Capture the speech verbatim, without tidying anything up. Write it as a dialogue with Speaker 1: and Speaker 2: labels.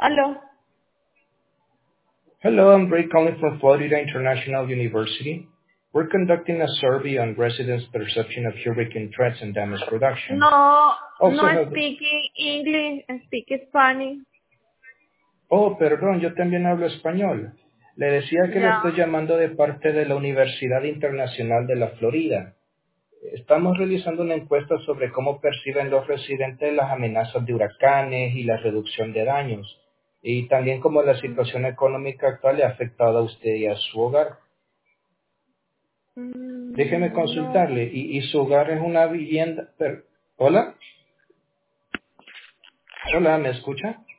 Speaker 1: Aló.
Speaker 2: Hello, I'm Ray calling from Florida International University. We're conducting a survey on residents' perception of hurricane threats and damage reduction.
Speaker 1: No,
Speaker 2: Also
Speaker 1: no
Speaker 2: have...
Speaker 1: speaking English, speak Spanish.
Speaker 2: Oh, perdón, yo también hablo español. Le decía que le
Speaker 1: Ya.
Speaker 2: estoy llamando de parte de la Universidad Internacional de la Florida. Estamos realizando una encuesta sobre cómo perciben los residentes las amenazas de huracanes y la reducción de daños, y también cómo la situación económica actual le ha afectado a usted y a su hogar. Déjeme
Speaker 1: Mm, no.
Speaker 2: consultarle, ¿y, y su hogar es una vivienda? per- ¿Hola? ¿Hola? ¿Me escucha?